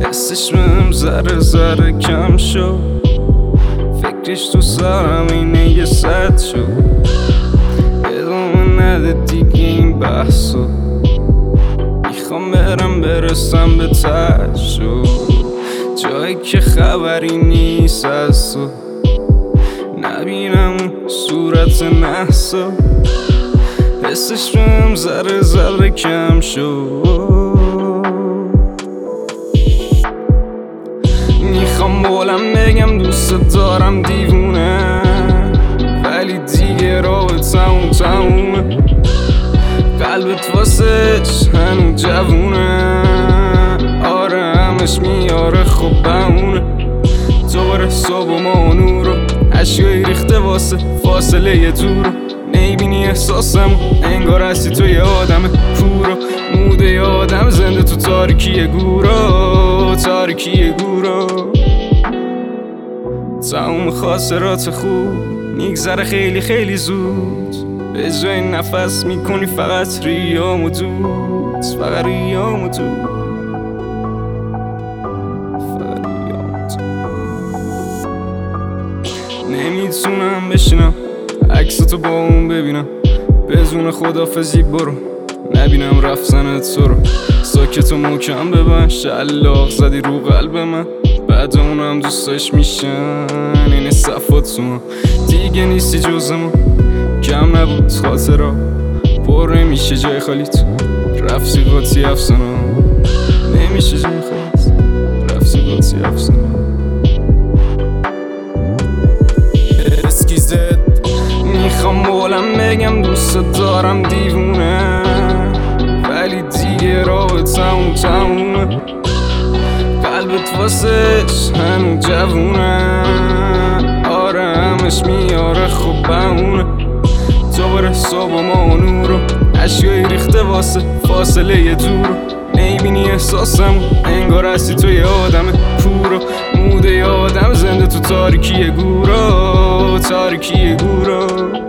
حسش بهم ذره ذره کم شد، فکرش تو سرم اینه یه سد شد. ادامه نده دیگه این بحثو، میخوام برسم به ته شد، جایی که خبری نیست از تو، نبینم صورت نحسا. حسش بهم ذره ذره کم شد. میخوام بولم بگم دوست دارم دیوونه، ولی دیگه رابطمون تمومه. قلبت واسش هنو جوونه، آره همش میاره خب بمونه. دوباره صبح و ما و نورو عشقای ریخته واسه فاصله یه دورو. نمیبینی احساسم انگار هستی تو یه آدم کورو، موده یه آدم زنده تو تاریکی گورو، تاریکی گورو. تموم خاطرات خوب میگذره خیلی خیلی زود، به جای نفس میکنی فقط ریامو دود، فقط ریامو دود، فقط ریامو دود. نمیتونم بشینم عکستو با اون ببینم، بزون خدافزی برو نبینم رفتنت تو رو. ساکت و محکم ببن، شلاق زدی رو قلب من، بعد اونم دوستاش میشن این صفات تو من. دیگه نیستی جز ما، کم نبود خاطرها، پر نمیشه جای خالیت. رفتی قاطی افسانه، نمیشه جای خالیت. رفتی قاطی افسانه. اسکیزت میخوام بولم بگم دوست دارم دیوونه، ولی دیگه رابطمون تمومه. قلبت واسش هنو جوونه، آره همش میاره خب بمونه. دوباره صبح و ما و نورو عشقای ریخته واسه فاصله یه دورو. نمیبینی احساسم انگار هستی تو یه آدم کورو، موده یه آدم زنده تو تاریکی گورو، تاریکی گورو.